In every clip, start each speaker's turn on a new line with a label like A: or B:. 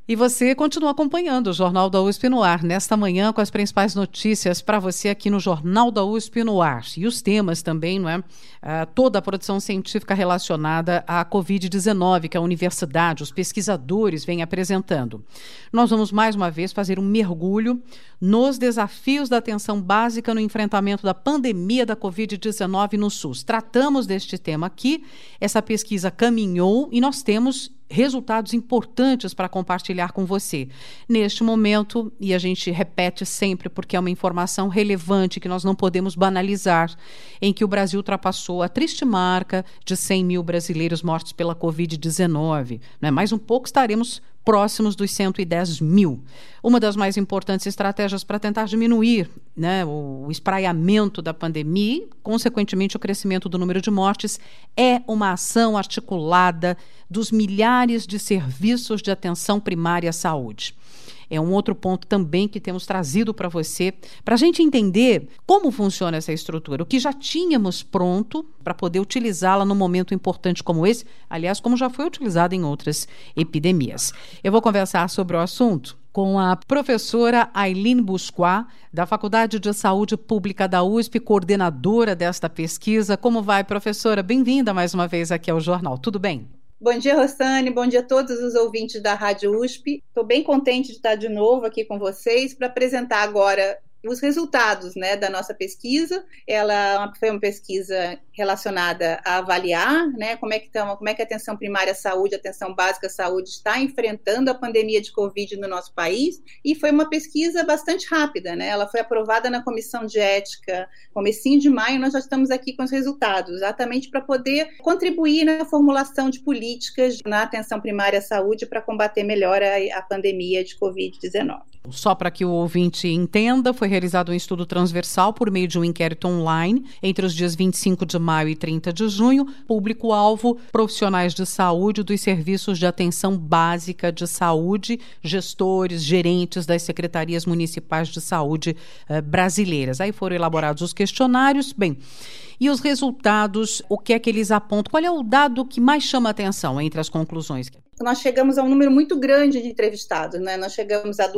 A: E você continua acompanhando o Jornal da USP no Ar, nesta manhã com as principais notícias para você aqui no Jornal da USP no Ar. E os temas também, não é? Toda a produção científica relacionada à Covid-19, que a universidade, os pesquisadores vêm apresentando. Nós vamos mais uma vez fazer um mergulho nos desafios da atenção básica no enfrentamento da pandemia da Covid-19 no SUS. Tratamos deste tema aqui, essa pesquisa caminhou e nós temos resultados importantes para compartilhar com você. Neste momento, e a gente repete sempre porque é uma informação relevante que nós não podemos banalizar, em que o Brasil ultrapassou a triste marca de 100 mil brasileiros mortos pela Covid-19. Né? Mais um pouco estaremos próximos dos 110 mil. Uma das mais importantes estratégias para tentar diminuir, né, o espraiamento da pandemia e, consequentemente, o crescimento do número de mortes é uma ação articulada dos milhares de serviços de atenção primária à saúde. É um outro ponto também que temos trazido para você, para a gente entender como funciona essa estrutura, o que já tínhamos pronto para poder utilizá-la num momento importante como esse, aliás, como já foi utilizado em outras epidemias. Eu vou conversar sobre o assunto com a professora Aileen Busquá, da Faculdade de Saúde Pública da USP, coordenadora desta pesquisa. Como vai, professora? Bem-vinda mais uma vez aqui ao Jornal. Tudo bem?
B: Bom dia, Rosane. Bom dia a todos os ouvintes da Rádio USP. Estou bem contente de estar de novo aqui com vocês para apresentar agora os resultados, né, da nossa pesquisa. Ela foi uma pesquisa relacionada a avaliar, né, como é que a atenção primária à saúde, a atenção básica à saúde está enfrentando a pandemia de Covid no nosso país, e foi uma pesquisa bastante rápida, né? Ela foi aprovada na Comissão de Ética comecinho de maio. Nós já estamos aqui com os resultados, exatamente para poder contribuir na formulação de políticas na atenção primária à saúde para combater melhor a pandemia de Covid-19.
A: Só para que o ouvinte entenda, foi realizado um estudo transversal por meio de um inquérito online entre os dias 25 de maio e 30 de junho. Público-alvo, profissionais de saúde dos serviços de atenção básica de saúde, gestores, gerentes das secretarias municipais de saúde brasileiras. Aí foram elaborados os questionários. Bem, e os resultados, o que é que eles apontam? Qual é o dado que mais chama a atenção entre as conclusões?
B: Nós chegamos a um número muito grande de entrevistados, né? Nós chegamos a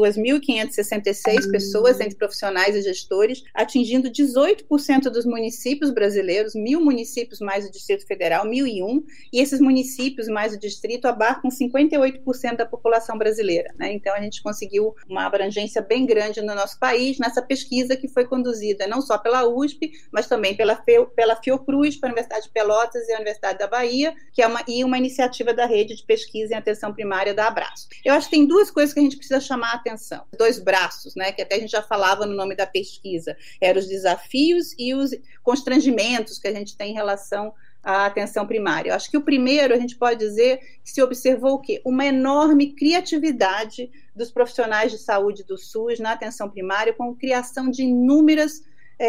B: 2.566 pessoas, entre profissionais e gestores, atingindo 18% dos municípios brasileiros, 1.000 municípios mais o Distrito Federal, 1.001, e esses municípios mais o distrito abarcam 58% da população brasileira, né? Então a gente conseguiu uma abrangência bem grande no nosso país, nessa pesquisa que foi conduzida não só pela USP, mas também pela Fiocruz, pela Universidade de Pelotas e a Universidade da Bahia, que é uma iniciativa da rede de pesquisa em atenção primária da Abraço. Eu acho que tem duas coisas que a gente precisa chamar a atenção. Dois braços, né, que até a gente já falava no nome da pesquisa. Eram os desafios e os constrangimentos que a gente tem em relação à atenção primária. Eu acho que o primeiro, a gente pode dizer que se observou o quê? Uma enorme criatividade dos profissionais de saúde do SUS na atenção primária, com criação de inúmeras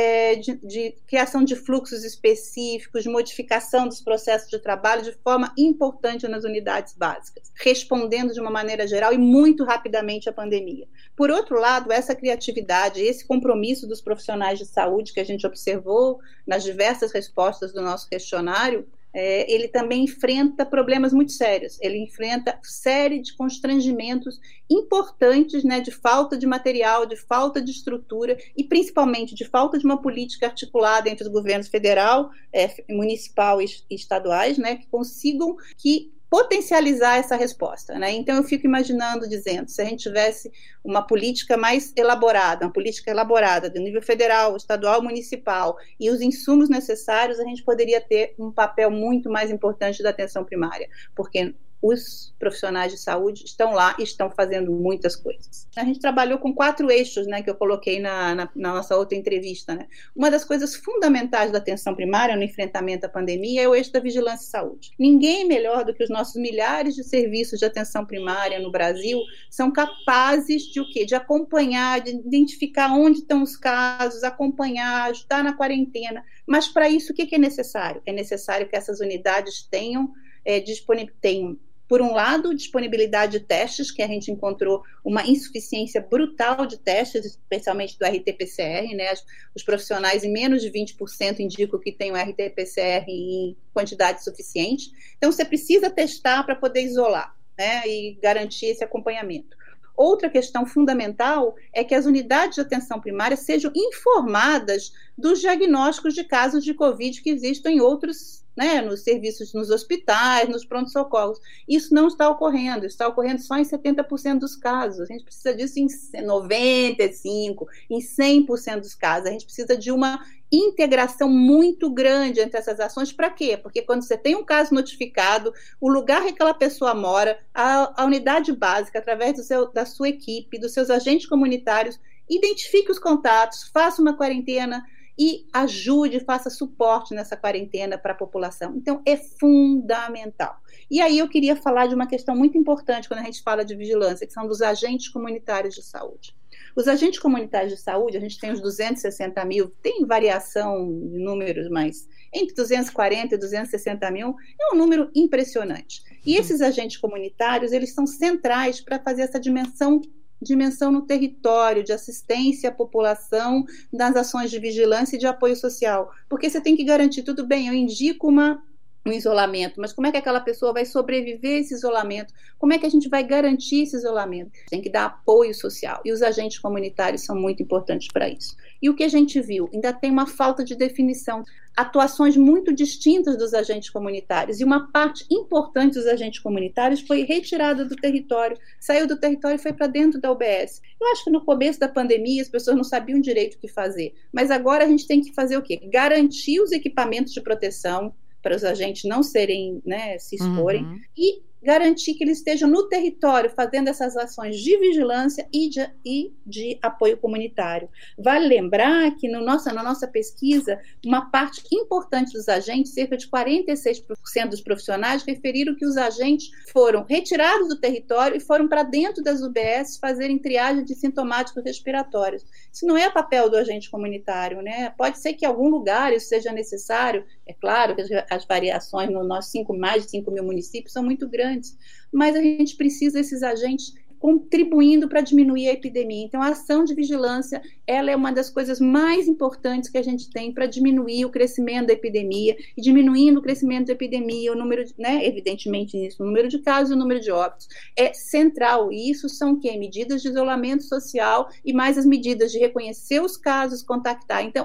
B: de criação de fluxos específicos, de modificação dos processos de trabalho de forma importante nas unidades básicas, respondendo de uma maneira geral e muito rapidamente à pandemia. Por outro lado, essa criatividade, esse compromisso dos profissionais de saúde que a gente observou nas diversas respostas do nosso questionário, ele também enfrenta problemas muito sérios. Ele enfrenta série de constrangimentos importantes, né, de falta de material, de falta de estrutura e principalmente de falta de uma política articulada entre os governos federal, municipal e estaduais, né, que consigam potencializar essa resposta, né? Então eu fico imaginando, dizendo, se a gente tivesse uma política mais elaborada, uma política elaborada do nível federal, estadual, municipal e os insumos necessários, a gente poderia ter um papel muito mais importante da atenção primária, porque os profissionais de saúde estão lá e estão fazendo muitas coisas. A gente trabalhou com 4 eixos, né, que eu coloquei na nossa outra entrevista, né? Uma das coisas fundamentais da atenção primária no enfrentamento à pandemia é o eixo da vigilância e saúde. Ninguém melhor do que os nossos milhares de serviços de atenção primária no Brasil são capazes de o quê? De acompanhar, de identificar onde estão os casos, acompanhar, ajudar na quarentena. Mas para isso o que é necessário? É necessário que essas unidades tenham por um lado, disponibilidade de testes, que a gente encontrou uma insuficiência brutal de testes, especialmente do RT-PCR, né? Os profissionais, em menos de 20%, indicam que tem o RT-PCR em quantidade suficiente. Então, você precisa testar para poder isolar. né, e garantir esse acompanhamento. Outra questão fundamental é que as unidades de atenção primária sejam informadas dos diagnósticos de casos de Covid que existem em outros, né, nos serviços, nos hospitais, nos pronto-socorros. Isso não está ocorrendo só em 70% dos casos. A gente precisa disso em 95%, em 100% dos casos. A gente precisa de uma integração muito grande entre essas ações. Para quê? Porque quando você tem um caso notificado, o lugar que aquela pessoa mora, a unidade básica, através da sua equipe, dos seus agentes comunitários, identifique os contatos, faça uma quarentena e ajude, faça suporte nessa quarentena para a população. Então, é fundamental. E aí eu queria falar de uma questão muito importante quando a gente fala de vigilância, que são dos agentes comunitários de saúde. Os agentes comunitários de saúde, a gente tem os 260 mil, tem variação de números, mas entre 240 e 260 mil é um número impressionante. E esses agentes comunitários, eles são centrais para fazer essa dimensão no território, de assistência à população, das ações de vigilância e de apoio social. Porque você tem que garantir, tudo bem, eu indico um isolamento, mas como é que aquela pessoa vai sobreviver a esse isolamento? Como é que a gente vai garantir esse isolamento? Tem que dar apoio social, e os agentes comunitários são muito importantes para isso. E o que a gente viu? Ainda tem uma falta de definição, atuações muito distintas dos agentes comunitários, e uma parte importante dos agentes comunitários foi retirada do território, saiu do território e foi para dentro da UBS. Eu acho que no começo da pandemia as pessoas não sabiam direito o que fazer, mas agora a gente tem que fazer o quê? Garantir os equipamentos de proteção, para os agentes não serem, né, se exporem, e garantir que eles estejam no território fazendo essas ações de vigilância e de apoio comunitário. Vale lembrar que na nossa pesquisa, uma parte importante dos agentes, cerca de 46% dos profissionais, referiram que os agentes foram retirados do território e foram para dentro das UBS fazerem triagem de sintomáticos respiratórios. Isso não é papel do agente comunitário, né? Pode ser que em algum lugar isso seja necessário, é claro que as variações no nosso mais de 5 mil municípios são muito grandes, mas a gente precisa desses agentes contribuindo para diminuir a epidemia. Então, a ação de vigilância, ela é uma das coisas mais importantes que a gente tem para diminuir o crescimento da epidemia, e diminuindo o crescimento da epidemia, o número, né, evidentemente isso, o número de casos e o número de óbitos, é central. E isso são o quê? Medidas de isolamento social e mais as medidas de reconhecer os casos, contactar. Então,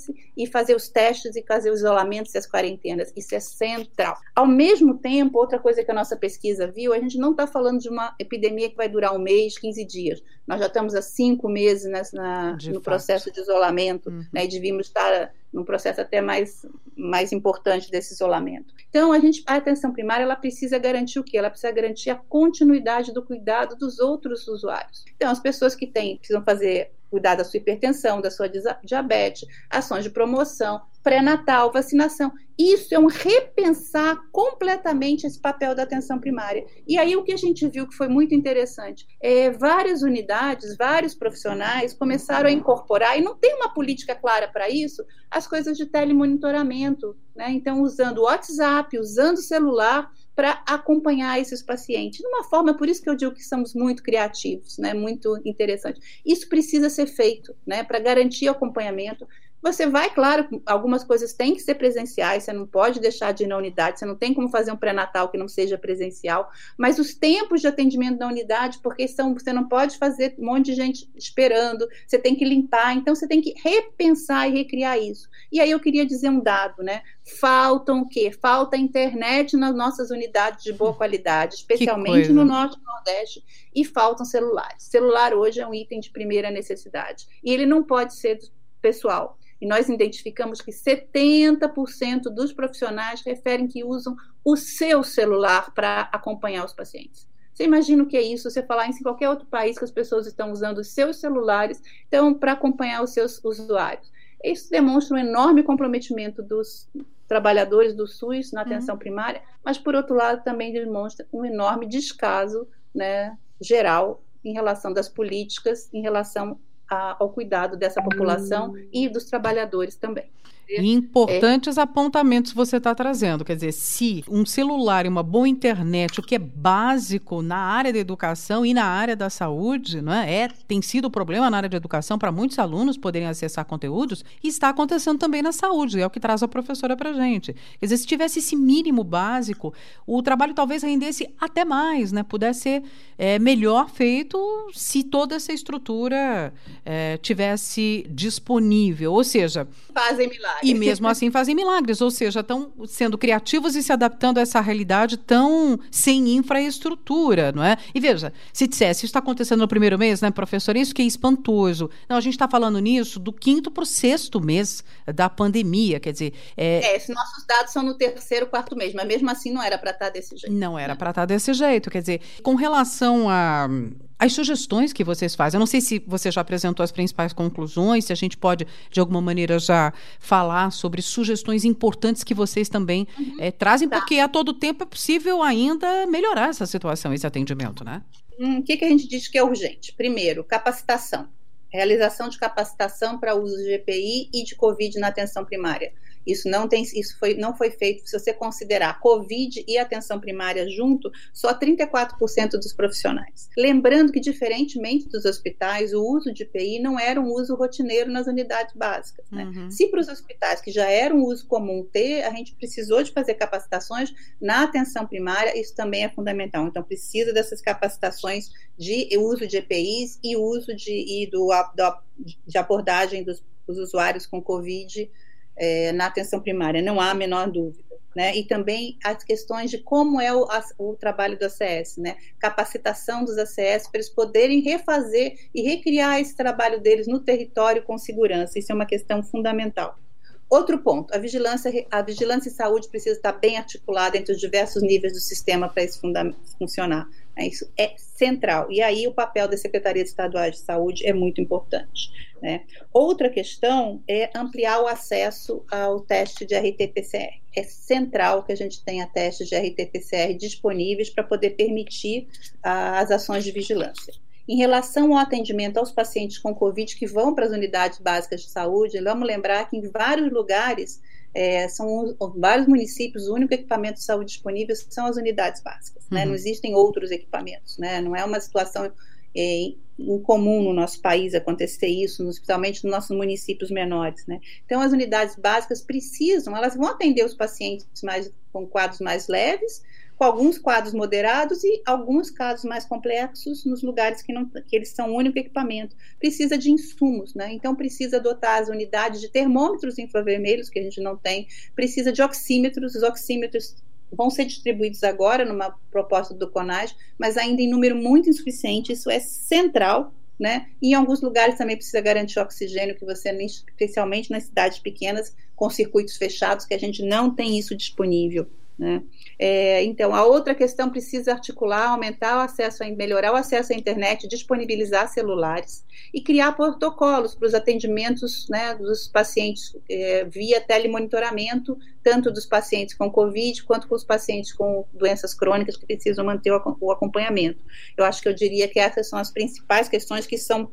B: e fazer os testes e fazer os isolamentos e as quarentenas, isso é central. Ao mesmo tempo, outra coisa que a nossa pesquisa viu, a gente não está falando de uma epidemia que vai durar um mês, 15 dias. Nós já estamos há 5 meses no processo de isolamento, né, e devíamos estar num processo até mais importante desse isolamento. Então, a atenção primária, ela precisa garantir o quê? Ela precisa garantir a continuidade do cuidado dos outros usuários. Então, as pessoas que precisam cuidar da sua hipertensão, da sua diabetes, ações de promoção, pré-natal, vacinação. Isso é um repensar completamente esse papel da atenção primária. E aí o que a gente viu que foi muito interessante, várias unidades, vários profissionais começaram a incorporar, e não tem uma política clara para isso, as coisas de telemonitoramento, né? Então, usando o WhatsApp, usando o celular, para acompanhar esses pacientes. De uma forma, por isso que eu digo que somos muito criativos, né? Muito interessante. Isso precisa ser feito, né? Para garantir o acompanhamento. Você vai, claro, algumas coisas têm que ser presenciais, você não pode deixar de ir na unidade, você não tem como fazer um pré-natal que não seja presencial, mas os tempos de atendimento da unidade, porque você não pode fazer um monte de gente esperando, você tem que limpar, então você tem que repensar e recriar isso. E aí eu queria dizer um dado, né? Faltam o quê? Falta internet nas nossas unidades de boa qualidade, especialmente no Norte e Nordeste, e faltam celulares. Celular hoje é um item de primeira necessidade, e ele não pode ser pessoal. E nós identificamos que 70% dos profissionais referem que usam o seu celular para acompanhar os pacientes. Você imagina o que é isso? Você falar em qualquer outro país que as pessoas estão usando os seus celulares para acompanhar os seus usuários. Isso demonstra um enorme comprometimento dos trabalhadores do SUS na atenção primária, mas, por outro lado, também demonstra um enorme descaso, né, geral em relação das políticas, em relação ao cuidado dessa população e dos trabalhadores também.
A: Importantes apontamentos você está trazendo. Quer dizer, se um celular e uma boa internet, o que é básico na área da educação e na área da saúde, não é? Tem sido problema na área de educação para muitos alunos poderem acessar conteúdos, e está acontecendo também na saúde, é o que traz a professora para a gente. Quer dizer, se tivesse esse mínimo básico, o trabalho talvez rendesse até mais, né? Pudesse ser melhor feito se toda essa estrutura tivesse disponível. Ou seja,
B: fazem milagres.
A: E mesmo assim fazem milagres, ou seja, estão sendo criativos e se adaptando a essa realidade tão sem infraestrutura, não é? E veja, se dissesse, isso está acontecendo no primeiro mês, né, professor? Isso que é espantoso. Não, a gente está falando nisso do 5º para o 6º mês da pandemia, quer dizer...
B: Esses nossos dados são no 3º, 4º mês, mas mesmo assim não era para estar desse jeito.
A: Não era para estar desse jeito, quer dizer, com relação as sugestões que vocês fazem, eu não sei se você já apresentou as principais conclusões, se a gente pode, de alguma maneira, já falar sobre sugestões importantes que vocês também trazem, porque a todo tempo é possível ainda melhorar essa situação, esse atendimento, né?
B: O que a gente diz que é urgente? Primeiro, capacitação. Realização de capacitação para uso de EPI e de Covid na atenção primária. Isso não foi feito. Se você considerar Covid e atenção primária junto, só 34% dos profissionais. Lembrando que, diferentemente dos hospitais, o uso de EPI não era um uso rotineiro nas unidades básicas, né? Se para os hospitais, que já era um uso comum ter, a gente precisou de fazer capacitações na atenção primária, isso também é fundamental. Então, precisa dessas capacitações de uso de EPIs e uso de abordagem dos usuários com Covid na atenção primária, não há a menor dúvida, né? E também as questões de como é o trabalho do ACS, né? Capacitação dos ACS para eles poderem refazer e recriar esse trabalho deles no território com segurança, isso é uma questão fundamental. Outro ponto, a vigilância em saúde precisa estar bem articulada entre os diversos níveis do sistema para isso funcionar. Isso é central. E aí o papel das secretarias estaduais de saúde é muito importante, né? Outra questão é ampliar o acesso ao teste de RT-PCR. É central que a gente tenha testes de RT-PCR disponíveis para poder permitir as ações de vigilância. Em relação ao atendimento aos pacientes com Covid que vão para as unidades básicas de saúde, vamos lembrar que em vários lugares, são vários municípios, o único equipamento de saúde disponível são as unidades básicas, né? Não existem outros equipamentos, né? Não é uma situação incomum no nosso país acontecer isso, especialmente nos nossos municípios menores, né? Então, as unidades básicas elas vão atender os pacientes com quadros mais leves, com alguns quadros moderados e alguns casos mais complexos nos lugares que eles são o único equipamento. Precisa de insumos, né? Então precisa dotar as unidades de termômetros infravermelhos, que a gente não tem, precisa de oxímetros, os oxímetros vão ser distribuídos agora numa proposta do CONAS, mas ainda em número muito insuficiente, isso é central, né? E em alguns lugares também precisa garantir oxigênio, que você, especialmente nas cidades pequenas, com circuitos fechados, que a gente não tem isso disponível, né? Então, a outra questão precisa articular, aumentar o acesso, melhorar o acesso à internet, disponibilizar celulares e criar protocolos para os atendimentos, né, dos pacientes via telemonitoramento, tanto dos pacientes com Covid quanto com os pacientes com doenças crônicas que precisam manter o acompanhamento. Eu diria que essas são as principais questões que são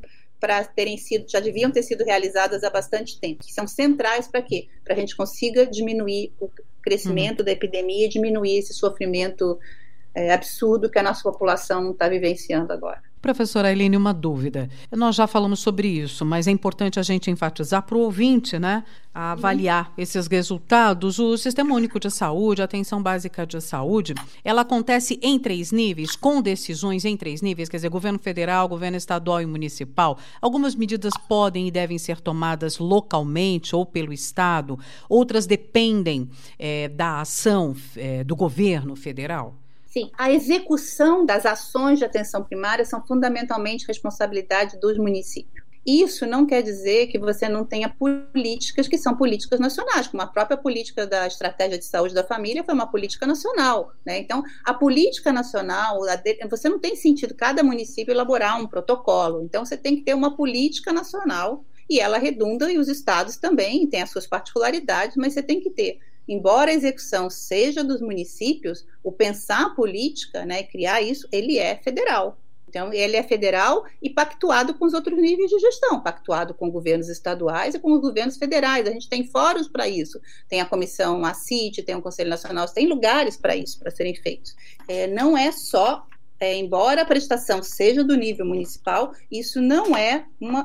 B: já deviam ter sido realizadas há bastante tempo, que são centrais para quê? Para a gente consiga diminuir o crescimento da epidemia e diminuir esse sofrimento absurdo que a nossa população está vivenciando agora.
A: Professora Aline, uma dúvida. Nós já falamos sobre isso, mas é importante a gente enfatizar para o ouvinte, né, a avaliar esses resultados. O Sistema Único de Saúde, a Atenção Básica de Saúde, ela acontece em 3 níveis, com decisões em 3 níveis, quer dizer, governo federal, governo estadual e municipal. Algumas medidas podem e devem ser tomadas localmente ou pelo Estado, outras dependem da ação do governo federal.
B: Sim, a execução das ações de atenção primária são fundamentalmente responsabilidade dos municípios. Isso não quer dizer que você não tenha políticas que são políticas nacionais, como a própria política da Estratégia de Saúde da Família foi uma política nacional, né? Então, a política nacional, você não tem sentido cada município elaborar um protocolo, então você tem que ter uma política nacional e ela redunda, e os estados também têm as suas particularidades, mas você tem que ter. Embora a execução seja dos municípios, o pensar a política, né, criar isso, ele é federal. Então, ele é federal e pactuado com os outros níveis de gestão, pactuado com governos estaduais e com os governos federais. A gente tem fóruns para isso, tem a comissão ACIT, tem o Conselho Nacional, tem lugares para isso, para serem feitos. Não é só, embora a prestação seja do nível municipal, isso não é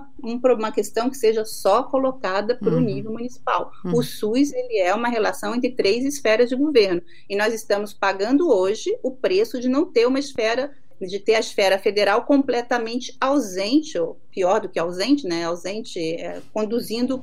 B: uma questão que seja só colocada para o nível municipal. O SUS, ele é uma relação entre 3 esferas de governo, e nós estamos pagando hoje o preço de não ter uma esfera, de ter a esfera federal completamente ausente, ou pior do que ausente, né? Ausente, conduzindo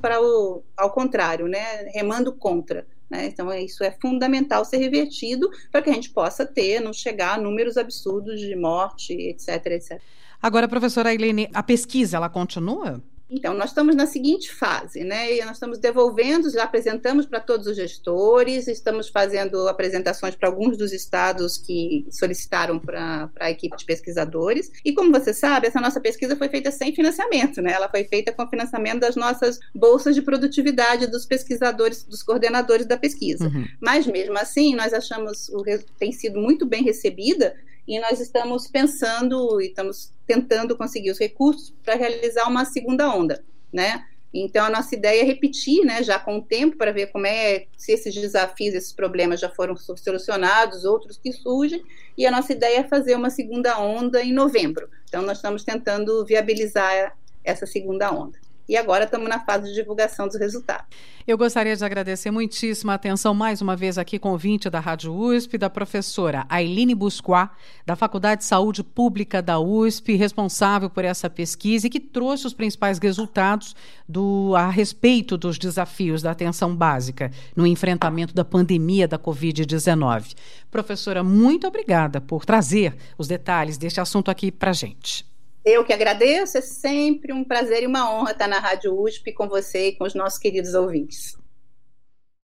B: ao contrário, né? Remando contra. Né? Então, isso é fundamental ser revertido para que a gente possa não chegar a números absurdos de morte, etc, etc.
A: Agora, professora Ailene, a pesquisa, ela continua?
B: Então, nós estamos na seguinte fase, né? E nós estamos devolvendo, já apresentamos para todos os gestores, estamos fazendo apresentações para alguns dos estados que solicitaram para a equipe de pesquisadores. E como você sabe, essa nossa pesquisa foi feita sem financiamento, né? Ela foi feita com financiamento das nossas bolsas de produtividade dos pesquisadores, dos coordenadores da pesquisa. Mas mesmo assim, nós achamos tem sido muito bem recebida. E nós estamos pensando e estamos tentando conseguir os recursos para realizar uma segunda onda, né? Então, a nossa ideia é repetir, né, já com o tempo, para ver se esses desafios, esses problemas já foram solucionados, outros que surgem, e a nossa ideia é fazer uma segunda onda em novembro. Então, nós estamos tentando viabilizar essa segunda onda. E agora estamos na fase de divulgação dos resultados.
A: Eu gostaria de agradecer muitíssimo a atenção mais uma vez aqui com o ouvinte da Rádio USP, da professora Ailene Busquat, da Faculdade de Saúde Pública da USP, responsável por essa pesquisa e que trouxe os principais resultados a respeito dos desafios da atenção básica no enfrentamento da pandemia da Covid-19. Professora, muito obrigada por trazer os detalhes deste assunto aqui para a gente.
B: Eu que agradeço, é sempre um prazer e uma honra estar na Rádio USP com você e com os nossos queridos ouvintes.